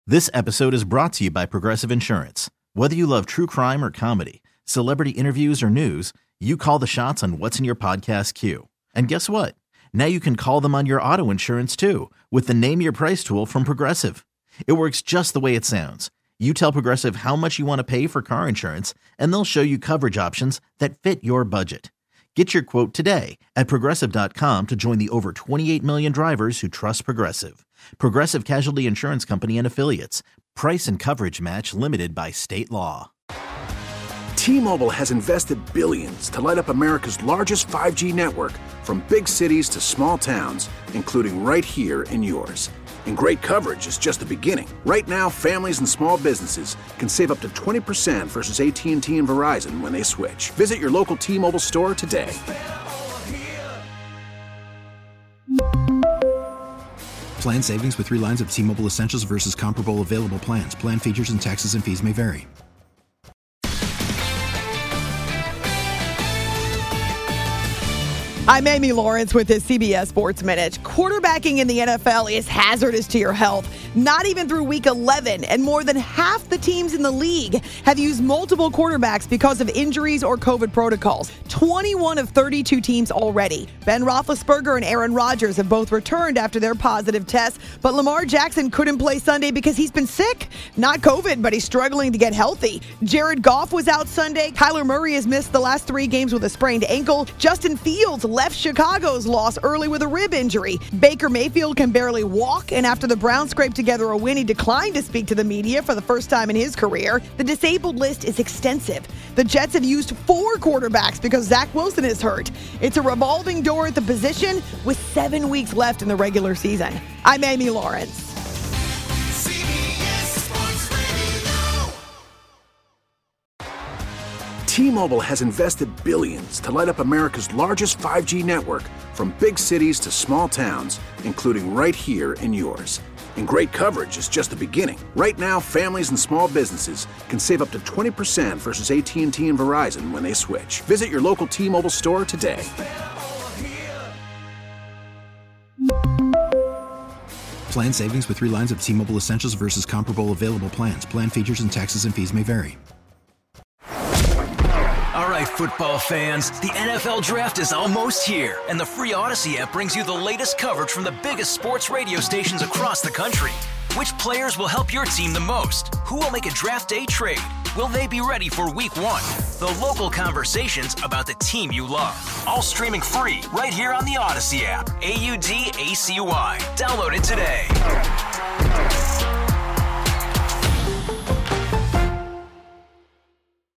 This episode is brought to you by Progressive Insurance. Whether you love true crime or comedy, celebrity interviews or news, you call the shots on what's in your podcast queue. And guess what? Now you can call them on your auto insurance too with the Name Your Price tool from Progressive. It works just the way it sounds. You tell Progressive how much you want to pay for car insurance, and they'll show you coverage options that fit your budget. Get your quote today at Progressive.com to join the over 28 million drivers who trust Progressive. Progressive Casualty Insurance Company and Affiliates. Price and coverage match limited by state law. T-Mobile has invested billions to light up America's largest 5G network, from big cities to small towns, including right here in yours. And great coverage is just the beginning. Right now, families and small businesses can save up to 20% versus AT&T and Verizon when they switch. Visit your local T-Mobile store today. Plan savings with 3 lines of T-Mobile Essentials versus comparable available plans. Plan features and taxes and fees may vary. I'm Amy Lawrence with this CBS Sports Minute. Quarterbacking in the NFL is hazardous to your health. Not even through week 11, and more than half the teams in the league have used multiple quarterbacks because of injuries or COVID protocols. 21 of 32 teams already. Ben Roethlisberger and Aaron Rodgers have both returned after their positive tests, but Lamar Jackson couldn't play Sunday because he's been sick. Not COVID, but he's struggling to get healthy. Jared Goff was out Sunday. Kyler Murray has missed the last 3 games with a sprained ankle. Justin Fields left Chicago's loss early with a rib injury. Baker Mayfield can barely walk, and after the Browns scraped together a win, he declined to speak to the media for the first time in his career. The disabled list is extensive. The Jets have used 4 quarterbacks because Zach Wilson is hurt. It's a revolving door at the position with 7 weeks left in the regular season. I'm Amy Lawrence. T-Mobile has invested billions to light up America's largest 5G network, from big cities to small towns, including right here in yours. And great coverage is just the beginning. Right now, families and small businesses can save up to 20% versus AT&T and Verizon when they switch. Visit your local T-Mobile store today. Plan savings with 3 lines of T-Mobile Essentials versus comparable available plans. Plan features and taxes and fees may vary. All right, football fans, the NFL Draft is almost here, and the free Odyssey app brings you the latest coverage from the biggest sports radio stations across the country. Which players will help your team the most? Who will make a draft day trade? Will they be ready for week 1? The local conversations about the team you love. All streaming free right here on the Odyssey app. AUDACY. Download it today.